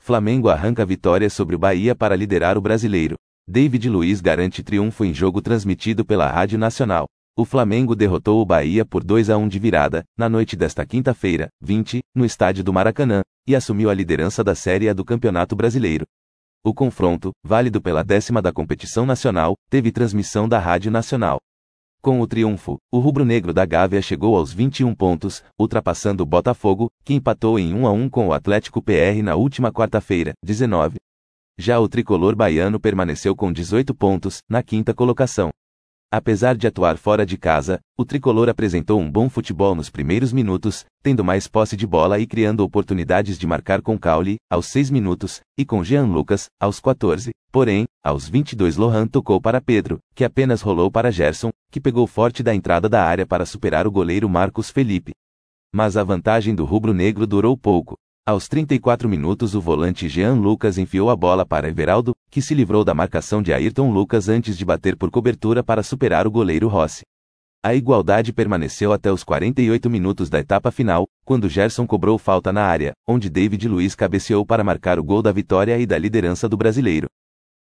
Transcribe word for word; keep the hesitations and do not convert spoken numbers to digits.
Flamengo arranca vitória sobre o Bahia para liderar o Brasileiro. David Luiz garante triunfo em jogo transmitido pela Rádio Nacional. O Flamengo derrotou o Bahia por dois a um de virada, na noite desta quinta-feira, vinte, no estádio do Maracanã, e assumiu a liderança da Série A do Campeonato Brasileiro. O confronto, válido pela décima da competição nacional, teve transmissão da Rádio Nacional. Com o triunfo, o rubro-negro da Gávea chegou aos vinte e um pontos, ultrapassando o Botafogo, que empatou em um a um com o Atlético P R na última quarta-feira, dezenove. Já o tricolor baiano permaneceu com dezoito pontos, na quinta colocação. Apesar de atuar fora de casa, o tricolor apresentou um bom futebol nos primeiros minutos, tendo mais posse de bola e criando oportunidades de marcar com Caule, aos seis minutos, e com Jean Lucas, aos quatorze. Porém, aos vinte e dois Lohan tocou para Pedro, que apenas rolou para Gerson, que pegou forte da entrada da área para superar o goleiro Marcos Felipe. Mas a vantagem do rubro-negro durou pouco. Aos trinta e quatro minutos o volante Jean Lucas enfiou a bola para Everaldo, que se livrou da marcação de Ayrton Lucas antes de bater por cobertura para superar o goleiro Rossi. A igualdade permaneceu até os quarenta e oito minutos da etapa final, quando Gerson cobrou falta na área, onde David Luiz cabeceou para marcar o gol da vitória e da liderança do Brasileiro.